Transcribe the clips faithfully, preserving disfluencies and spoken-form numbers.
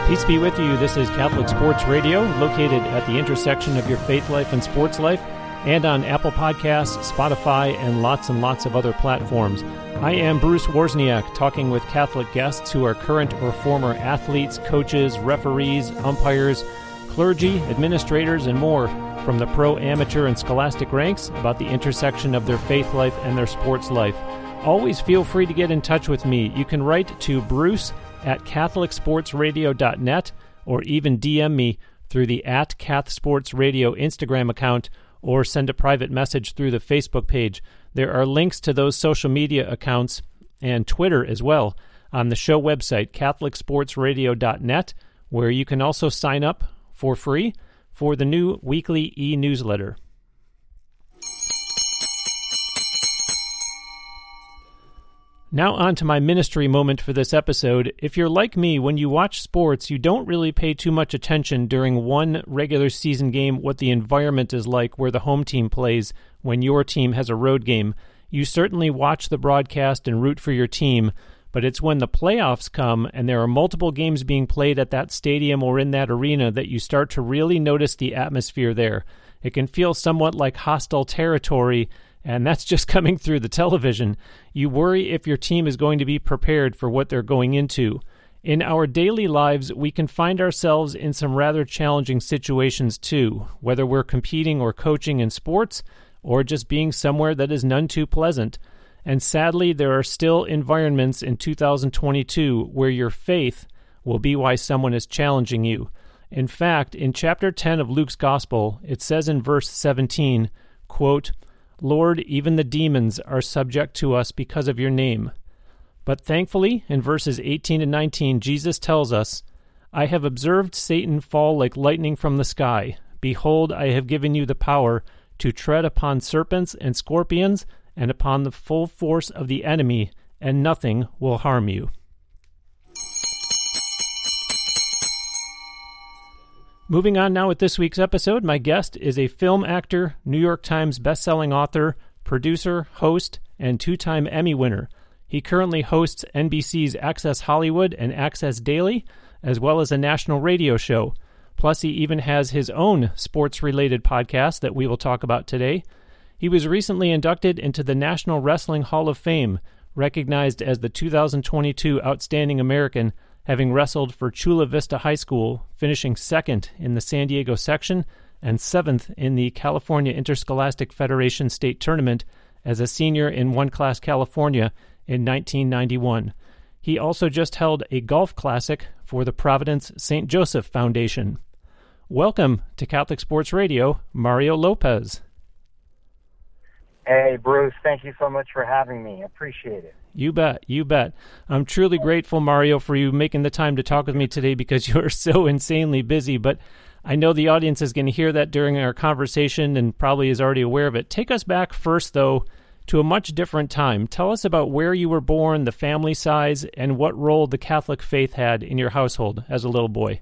Peace be with you. This is Catholic Sports Radio, located at the intersection of your faith life and sports life, and on Apple Podcasts, Spotify, and lots and lots of other platforms. I am Bruce Wozniak, talking with Catholic guests who are current or former athletes, coaches, referees, umpires, clergy, administrators, and more from the pro, amateur, and scholastic ranks about the intersection of their faith life and their sports life. Always feel free to get in touch with me. You can write to Bruce at catholic sports radio dot net or even D M me through the at Cath Sports Radio Instagram account or send a private message through the Facebook page. There are links to those social media accounts and Twitter as well on the show website, catholic sports radio dot net, where you can also sign up for free for the new weekly e-newsletter. Now on to my ministry moment for this episode. If you're like me, when you watch sports, you don't really pay too much attention during one regular season game what the environment is like where the home team plays when your team has a road game. You certainly watch the broadcast and root for your team, but it's when the playoffs come and there are multiple games being played at that stadium or in that arena that you start to really notice the atmosphere there. It can feel somewhat like hostile territory, and that's just coming through the television. You worry if your team is going to be prepared for what they're going into. In our daily lives, we can find ourselves in some rather challenging situations too, whether we're competing or coaching in sports, or just being somewhere that is none too pleasant. And sadly, there are still environments in two thousand twenty-two where your faith will be why someone is challenging you. In fact, in chapter ten of Luke's Gospel, it says in verse seventeen, quote, "Lord, even the demons are subject to us because of your name." But thankfully, in verses eighteen and nineteen, Jesus tells us, "I have observed Satan fall like lightning from the sky. Behold, I have given you the power to tread upon serpents and scorpions and upon the full force of the enemy, and nothing will harm you." Moving on now with this week's episode, my guest is a film actor, New York Times bestselling author, producer, host, and two-time Emmy winner. He currently hosts N B C's Access Hollywood and Access Daily, as well as a national radio show. Plus, he even has his own sports-related podcast that we will talk about today. He was recently inducted into the National Wrestling Hall of Fame, recognized as the two thousand twenty-two Outstanding American, having wrestled for Chula Vista High School, finishing second in the San Diego section and seventh in the California Interscholastic Federation State Tournament as a senior in One Class California in nineteen ninety-one. He also just held a golf classic for the Providence Saint Joseph Foundation. Welcome to Catholic Sports Radio, Mario Lopez. Hey, Bruce, thank you so much for having me. I appreciate it. You bet, you bet. I'm truly grateful, Mario, for you making the time to talk with me today because you're so insanely busy, but I know the audience is going to hear that during our conversation and probably is already aware of it. Take us back first, though, to a much different time. Tell us about where you were born, the family size, and what role the Catholic faith had in your household as a little boy.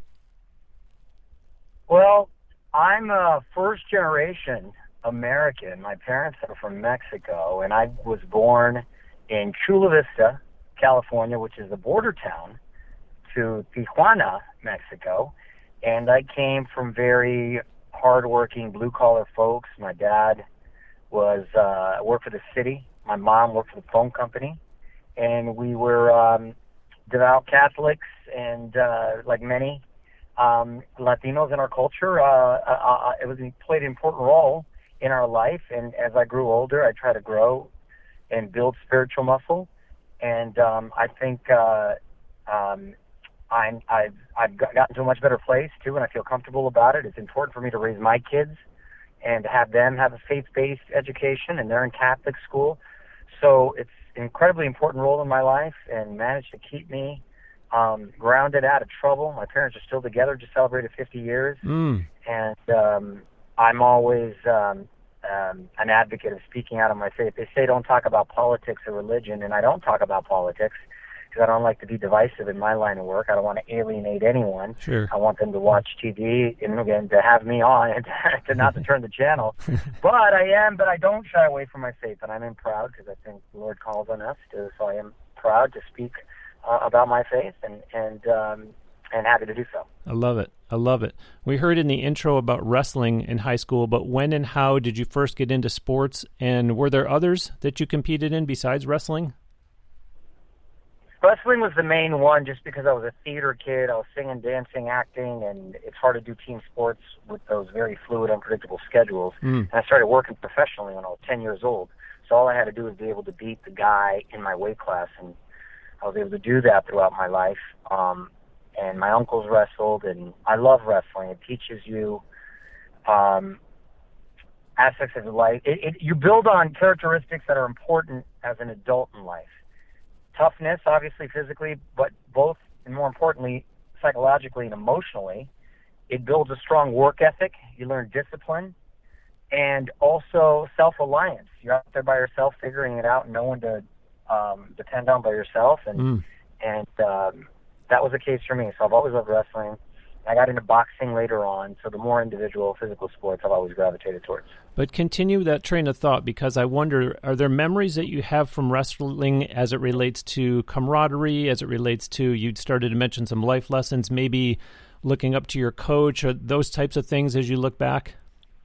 Well, I'm a first-generation American. My parents are from Mexico, and I was born in Chula Vista, California, which is the border town to Tijuana, Mexico. And I came from very hardworking, blue-collar folks. My dad was uh, worked for the city. My mom worked for the phone company. And we were um, devout Catholics, and uh, like many um, Latinos in our culture, uh, uh, it was it played an important role in our life. And as I grew older, I tried to grow and build spiritual muscle. And um, I think uh, um, I'm, I've, I've gotten to a much better place, too, and I feel comfortable about it. It's important for me to raise my kids and have them have a faith-based education, and they're in Catholic school. So it's an incredibly important role in my life and managed to keep me um, grounded, out of trouble. My parents are still together, just celebrated fifty years. Mm. And um, I'm always um, um, an advocate of speaking out on my faith. They say don't talk about politics or religion, and I don't talk about politics because I don't like to be divisive in my line of work. I don't want to alienate anyone. Sure. I want them to watch T V and again to have me on and to not to turn the channel. But I am, but I don't shy away from my faith, and I'm in proud because I think the Lord calls on us to. So I am proud to speak uh, about my faith, and and um, and happy to do so. I love it. I love it. We heard in the intro about wrestling in high school, but when and how did you first get into sports, and were there others that you competed in besides wrestling? Wrestling was the main one just because I was a theater kid. I was singing, dancing, acting, and it's hard to do team sports with those very fluid, unpredictable schedules. Mm. And I started working professionally when I was ten years old. So all I had to do was be able to beat the guy in my weight class, and I was able to do that throughout my life. Um, and my uncles wrestled, and I love wrestling. It teaches you um, aspects of your life. It, it, you build on characteristics that are important as an adult in life. Toughness, obviously, physically, but both, and more importantly, psychologically and emotionally. It builds a strong work ethic. You learn discipline, and also self-reliance. You're out there by yourself, figuring it out, no one to um, depend on by yourself, and mm. and um, that was the case for me. So I've always loved wrestling. I got into boxing later on, so the more individual physical sports I've always gravitated towards. But continue that train of thought, because I wonder, are there memories that you have from wrestling as it relates to camaraderie, as it relates to, you'd started to mention some life lessons, maybe looking up to your coach, or those types of things as you look back?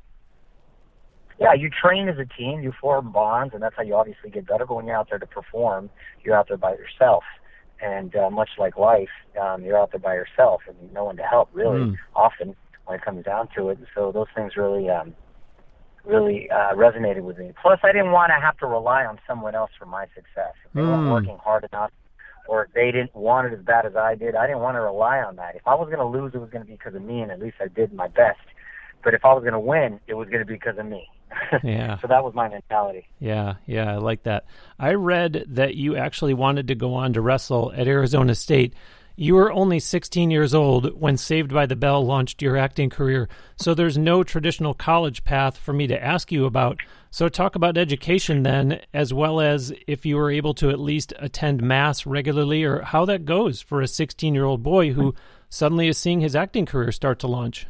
Yeah, you train as a team, you form bonds, and that's how you obviously get better. But when you're out there to perform, you're out there by yourself. And uh, much like life, um, you're out there by yourself and no one to help, really, mm. often when it comes down to it. And so those things really, um, really uh, resonated with me. Plus, I didn't want to have to rely on someone else for my success. If they mm. weren't working hard enough, or if they didn't want it as bad as I did, I didn't want to rely on that. If I was going to lose, it was going to be because of me, and at least I did my best. But if I was going to win, it was going to be because of me. Yeah. So that was my mentality. Yeah, yeah, I like that. I read that you actually wanted to go on to wrestle at Arizona State. You were only sixteen years old when Saved by the Bell launched your acting career, so there's no traditional college path for me to ask you about. So talk about education then, as well as if you were able to at least attend mass regularly, or how that goes for a sixteen-year-old boy who suddenly is seeing his acting career start to launch.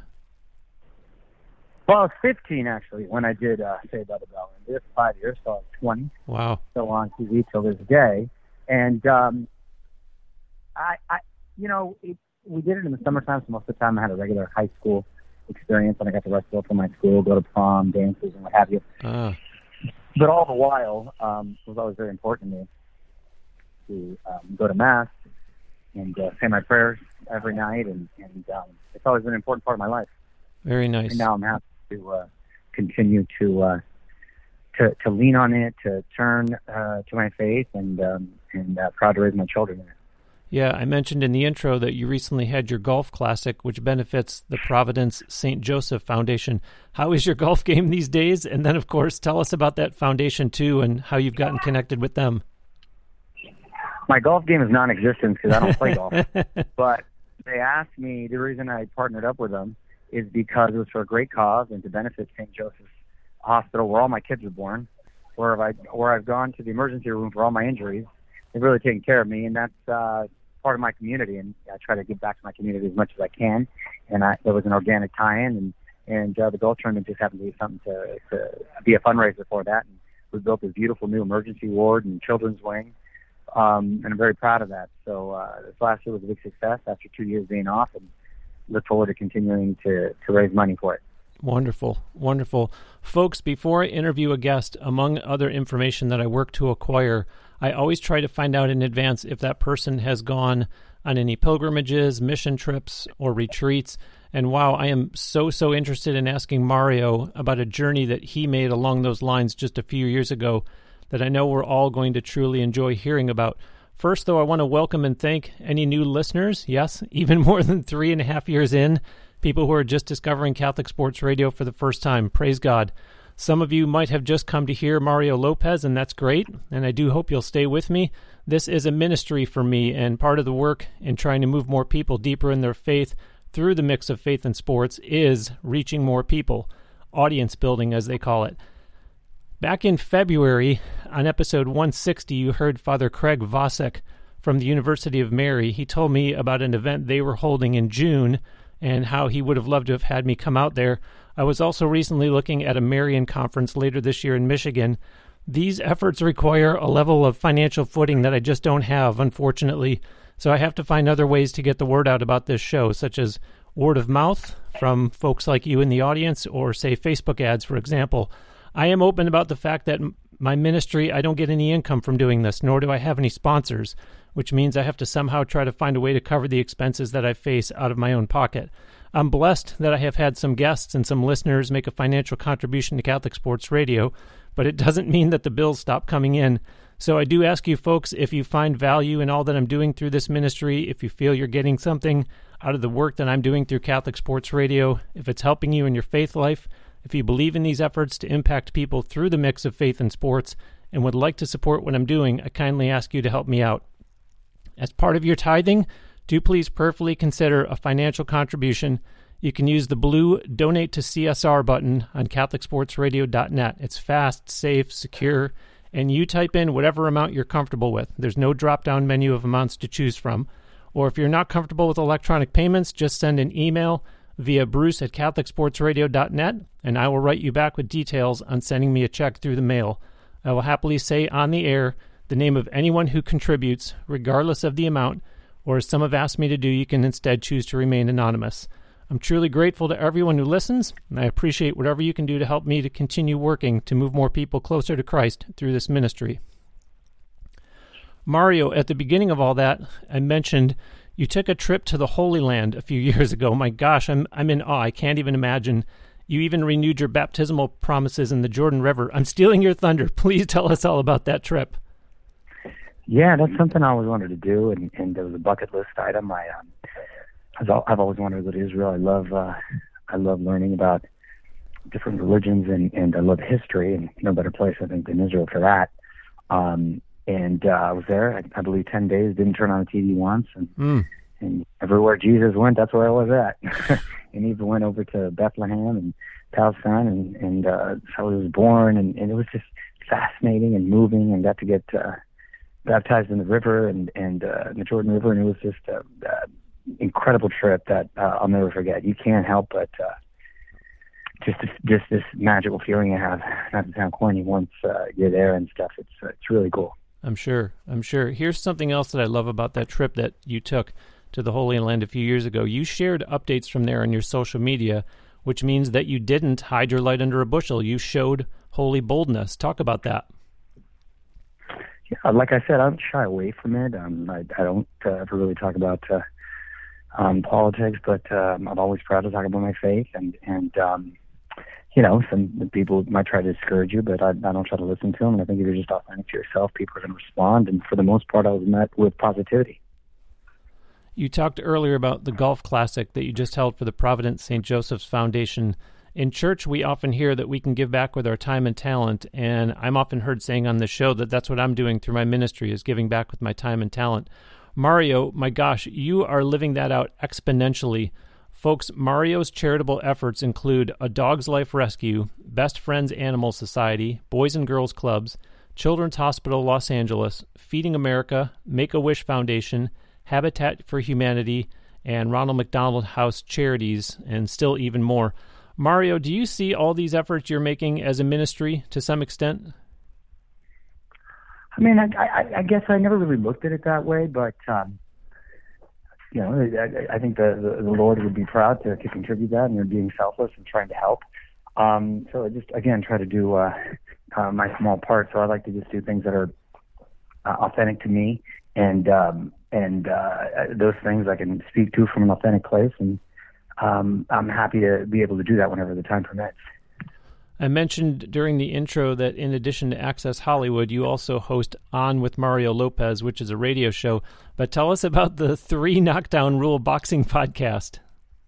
Well, I was fifteen, actually, when I did uh, Saved by the Bell. I did it for five years, so I was twenty. Wow. Still on T V till this day. And, um, I, I, you know, it, we did it in the summertime, so most of the time I had a regular high school experience, and I got to wrestle for my school, go to prom, dances, and what have you. Uh. But all the while, um, it was always very important to me to um, go to Mass and uh, say my prayers every night, and, and um, it's always been an important part of my life. Very nice. And now I'm happy to uh, continue to uh, to to lean on it, to turn uh, to my faith, and um, and uh, proud to raise my children in it. Yeah, I mentioned in the intro that you recently had your golf classic, which benefits the Providence Saint Joseph Foundation. How is your golf game these days? And then, of course, tell us about that foundation too, and how you've gotten connected with them. My golf game is non-existent because I don't play golf. But they asked me, the reason I partnered up with them is because it was for a great cause and to benefit Saint Joseph's Hospital, where all my kids were born, where I've, where I've gone to the emergency room for all my injuries. They've really taken care of me, and that's uh, part of my community, and I try to give back to my community as much as I can. And I, there was an organic tie-in, and, and uh, the golf tournament just happened to be something to, to be a fundraiser for that. And we built this beautiful new emergency ward and children's wing, um, and I'm very proud of that. So uh, this last year was a big success after two years being off, and look forward to continuing to, to raise money for it. Wonderful, wonderful. Folks, before I interview a guest, among other information that I work to acquire, I always try to find out in advance if that person has gone on any pilgrimages, mission trips, or retreats. And wow, I am so, so interested in asking Mario about a journey that he made along those lines just a few years ago that I know we're all going to truly enjoy hearing about. First, though, I want to welcome and thank any new listeners. Yes, even more than three and a half years in, people who are just discovering Catholic Sports Radio for the first time. Praise God. Some of you might have just come to hear Mario Lopez, and that's great, and I do hope you'll stay with me. This is a ministry for me, and part of the work in trying to move more people deeper in their faith through the mix of faith and sports is reaching more people, audience building as they call it. Back in February, on episode one sixty, you heard Father Craig Vasek from the University of Mary. He told me about an event they were holding in June and how he would have loved to have had me come out there. I was also recently looking at a Marian conference later this year in Michigan. These efforts require a level of financial footing that I just don't have, unfortunately. So I have to find other ways to get the word out about this show, such as word of mouth from folks like you in the audience, or say Facebook ads, for example. I am open about the fact that my ministry, I don't get any income from doing this, nor do I have any sponsors, which means I have to somehow try to find a way to cover the expenses that I face out of my own pocket. I'm blessed that I have had some guests and some listeners make a financial contribution to Catholic Sports Radio, but it doesn't mean that the bills stop coming in. So I do ask you folks, if you find value in all that I'm doing through this ministry, if you feel you're getting something out of the work that I'm doing through Catholic Sports Radio, if it's helping you in your faith life, if you believe in these efforts to impact people through the mix of faith and sports and would like to support what I'm doing, I kindly ask you to help me out. As part of your tithing, do please prayerfully consider a financial contribution. You can use the blue Donate to C S R button on Catholic Sports Radio dot net. It's fast, safe, secure, and you type in whatever amount you're comfortable with. There's no drop-down menu of amounts to choose from. Or if you're not comfortable with electronic payments, just send an email via bruce at Catholic Sports Radio dot net, and I will write you back with details on sending me a check through the mail. I will happily say on the air the name of anyone who contributes, regardless of the amount, or as some have asked me to do, you can instead choose to remain anonymous. I'm truly grateful to everyone who listens, and I appreciate whatever you can do to help me to continue working to move more people closer to Christ through this ministry. Mario, at the beginning of all that, I mentioned you took a trip to the Holy Land a few years ago. My gosh, I'm I'm in awe. I can't even imagine. You even renewed your baptismal promises in the Jordan River. I'm stealing your thunder. Please tell us all about that trip. Yeah, that's something I always wanted to do, and, and it was a bucket list item. I, um, I've always wanted to go to Israel. I love, uh, I love learning about different religions, and, and I love history, and no better place, I think, than Israel for that. Um, and uh, I was there, I, I believe, ten days, didn't turn on the T V once, and, mm. and everywhere Jesus went, that's where I was at. And even went over to Bethlehem and Palestine, and, and uh, how he was born, and, and it was just fascinating and moving, and got to get uh, baptized in the river and, and uh, in the Jordan River, and it was just an uh, incredible trip that uh, I'll never forget. You can't help but uh, just this, just this magical feeling you have, not to sound corny, once uh, you're there and stuff. It's uh, it's really cool. I'm sure. I'm sure. Here's something else that I love about that trip that you took to the Holy Land a few years ago. You shared updates from there on your social media, which means that you didn't hide your light under a bushel. You showed holy boldness. Talk about that. Yeah, like I said, I don't shy away from it. Um, I, I don't uh, ever really talk about uh, um, politics, but um, I'm always proud to talk about my faith. And, and um, you know, some people might try to discourage you, but I, I don't try to listen to them. And I think if you're just authentic to yourself, people are going to respond. And for the most part, I was met with positivity. You talked earlier about the golf classic that you just held for the Providence Saint Joseph's Foundation. In church, we often hear that we can give back with our time and talent, and I'm often heard saying on this show that that's what I'm doing through my ministry, is giving back with my time and talent. Mario, my gosh, you are living that out exponentially. Folks, Mario's charitable efforts include A Dog's Life Rescue, Best Friends Animal Society, Boys and Girls Clubs, Children's Hospital Los Angeles, Feeding America, Make-A-Wish Foundation, Habitat for Humanity, and Ronald McDonald House Charities, and still even more. Mario, do you see all these efforts you're making as a ministry to some extent? I mean, I, I, I guess I never really looked at it that way, but, um, you know, I, I think the, the, the Lord would be proud to, to contribute that, and you're being selfless and trying to help. Um, so I just, again, try to do uh, uh, my small part. So I like to just do things that are uh, authentic to me, and um, and uh, those things I can speak to from an authentic place, and Um, I'm happy to be able to do that whenever the time permits. I mentioned during the intro that in addition to Access Hollywood, you also host On with Mario Lopez, which is a radio show. But tell us about the Three Knockdown Rule Boxing podcast.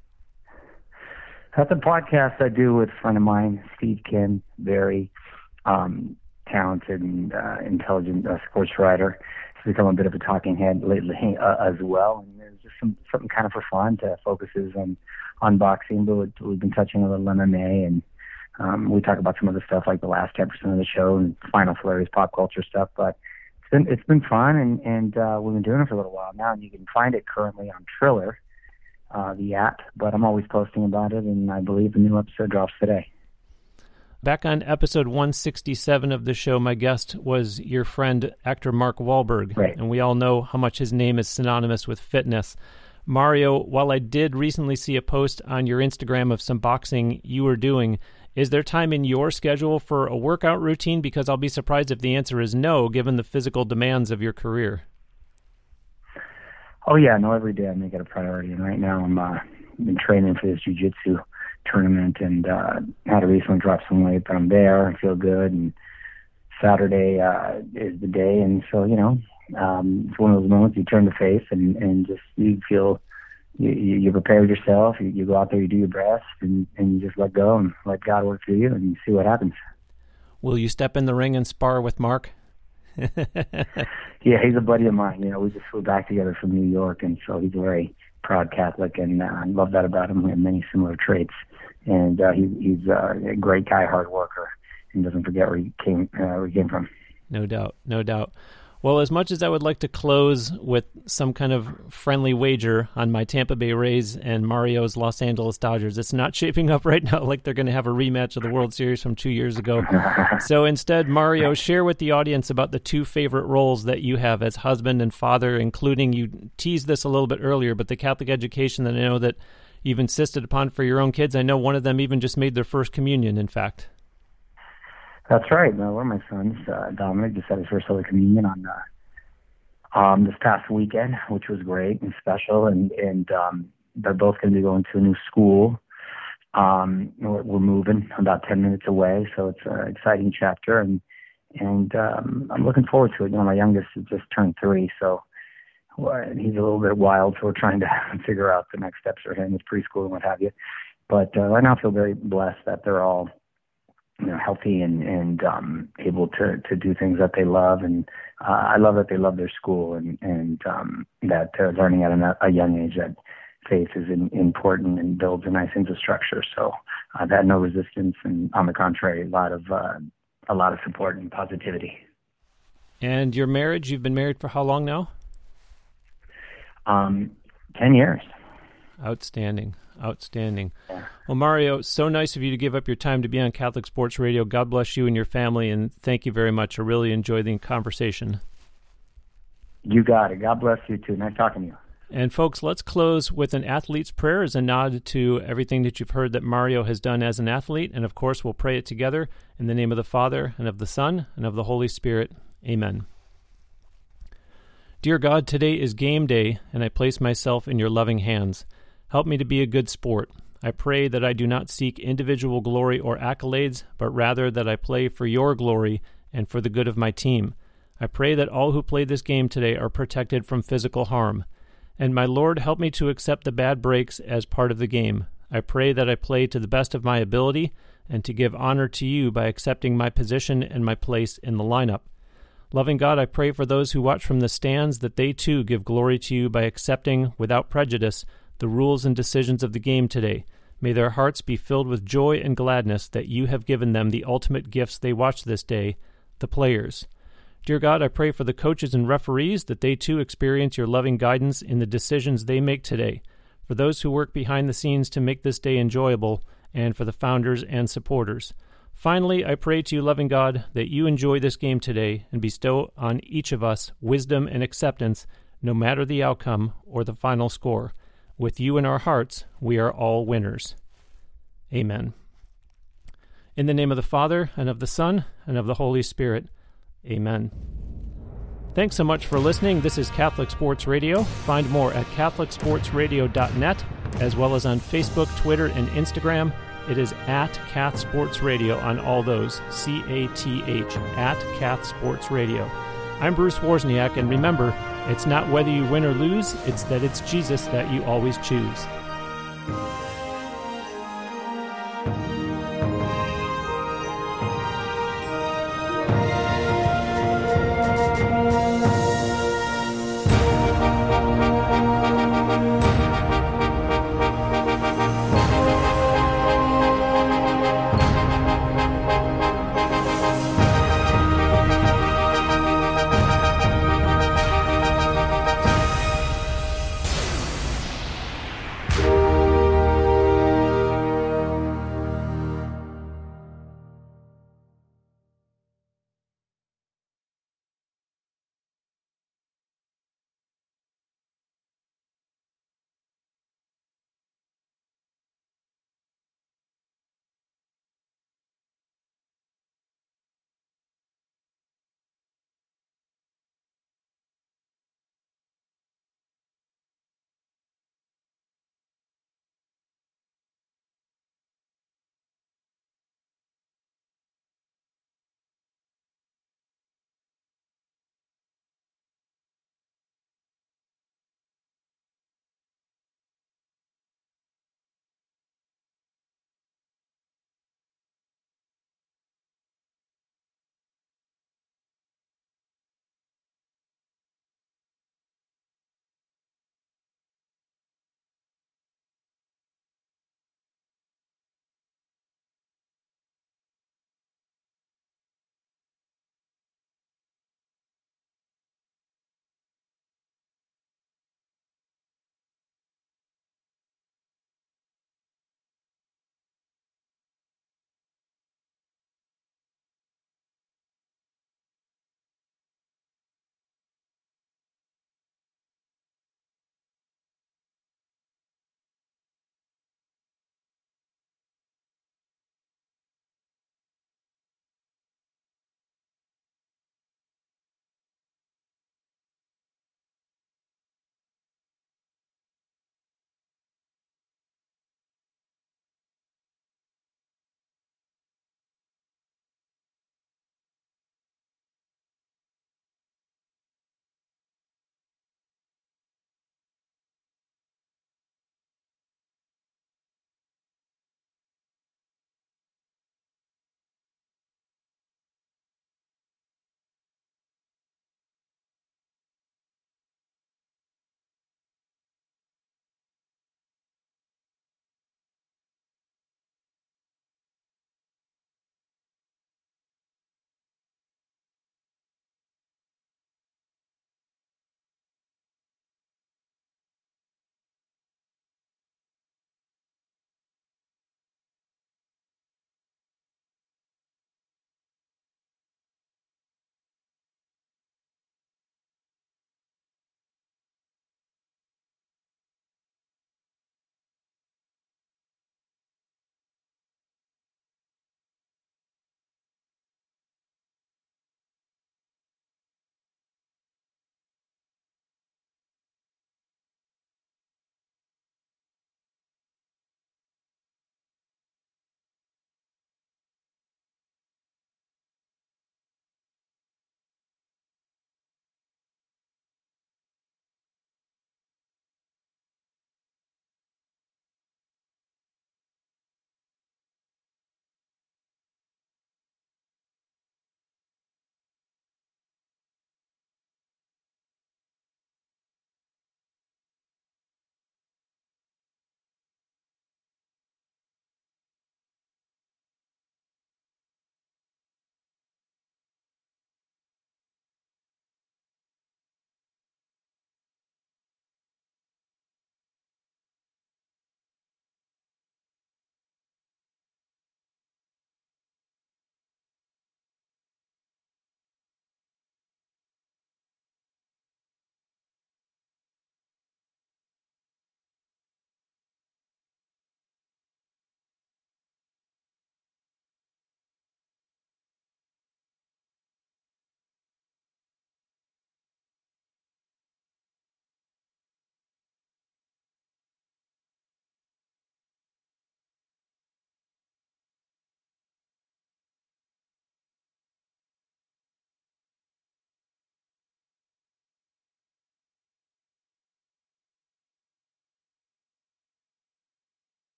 That's a podcast I do with a friend of mine, Steve Kim, very um, talented and uh, intelligent uh, sports writer. He's become a bit of a talking head lately uh, as well. And there's just some, something kind of for fun to focuses on, on boxing, but we've been touching a little M M A, and um, we talk about some of the stuff like the last ten percent of the show and Final Flurries, pop culture stuff. But it's been it's been fun, and, and uh, we've been doing it for a little while now, and you can find it currently on Triller, uh, the app, but I'm always posting about it, and I believe the new episode drops today. Back on episode one sixty-seven of the show, my guest was your friend, actor Mark Wahlberg, right. And we all know how much his name is synonymous with fitness. Mario, while I did recently see a post on your Instagram of some boxing you were doing, is there time in your schedule for a workout routine? Because I'll be surprised if the answer is no, given the physical demands of your career. Oh, yeah, no, every day I make it a priority. And right now I'm uh, been training for this jiu-jitsu tournament and uh, had to recently drop some weight, but I'm there and feel good. And Saturday uh, is the day. And so, you know, um, it's one of those moments you turn the face and, and just you feel you, you prepared yourself. You, you go out there, you do your best, and, and you just let go and let God work through you and you see what happens. Will you step in the ring and spar with Mark? Yeah, he's a buddy of mine. You know, we just flew back together from New York, and so he's a very proud Catholic, and uh, I love that about him. We have many similar traits, and uh, he, he's uh, a great guy, hard worker, and doesn't forget where he came, uh, where he came from. No doubt, no doubt. Well, as much as I would like to close with some kind of friendly wager on my Tampa Bay Rays and Mario's Los Angeles Dodgers, it's not shaping up right now like they're going to have a rematch of the World Series from two years ago. So instead, Mario, share with the audience about the two favorite roles that you have as husband and father, including, you teased this a little bit earlier, but the Catholic education that I know that you've insisted upon for your own kids. I know one of them even just made their first communion, in fact. That's right. No, one of my sons, uh, Dominic, just had his first Holy Communion on uh, um, this past weekend, which was great and special. And, and um, they're both going to be going to a new school. Um, we're, we're moving about ten minutes away, so it's an exciting chapter. And and um, I'm looking forward to it. You know, my youngest has just turned three, so well, he's a little bit wild. So we're trying to figure out the next steps for him with preschool and what have you. But uh, right now I feel very blessed that they're all, you know, healthy and, and um, able to, to do things that they love. And uh, I love that they love their school and, and um, that they're learning at a, a young age that faith is in, important and builds a nice infrastructure. So I've had no resistance, and on the contrary, a lot of uh, a lot of support and positivity. And your marriage, you've been married for how long now? Um, ten years. Outstanding. Outstanding. Well, Mario, so nice of you to give up your time to be on Catholic Sports Radio. God bless you and your family, and thank you very much. I really enjoyed the conversation. You got it. God bless you, too. Nice talking to you. And, folks, let's close with an athlete's prayer as a nod to everything that you've heard that Mario has done as an athlete. And, of course, we'll pray it together in the name of the Father, and of the Son, and of the Holy Spirit. Amen. Dear God, today is game day, and I place myself in your loving hands. Help me to be a good sport. I pray that I do not seek individual glory or accolades, but rather that I play for your glory and for the good of my team. I pray that all who play this game today are protected from physical harm. And my Lord, help me to accept the bad breaks as part of the game. I pray that I play to the best of my ability and to give honor to you by accepting my position and my place in the lineup. Loving God, I pray for those who watch from the stands that they too give glory to you by accepting, without prejudice, the rules and decisions of the game today. May their hearts be filled with joy and gladness that you have given them the ultimate gifts they watch this day, the players. Dear God, I pray for the coaches and referees that they too experience your loving guidance in the decisions they make today, for those who work behind the scenes to make this day enjoyable, and for the founders and supporters. Finally, I pray to you, loving God, that you enjoy this game today and bestow on each of us wisdom and acceptance, no matter the outcome or the final score. With you in our hearts, we are all winners. Amen. In the name of the Father, and of the Son, and of the Holy Spirit. Amen. Thanks so much for listening. This is Catholic Sports Radio. Find more at catholic sports radio dot net, as well as on Facebook, Twitter, and Instagram. It is at Cath Sports Radio on all those, C A T H, at Cath Sports Radio. I'm Bruce Wozniak, and remember, it's not whether you win or lose, it's that it's Jesus that you always choose.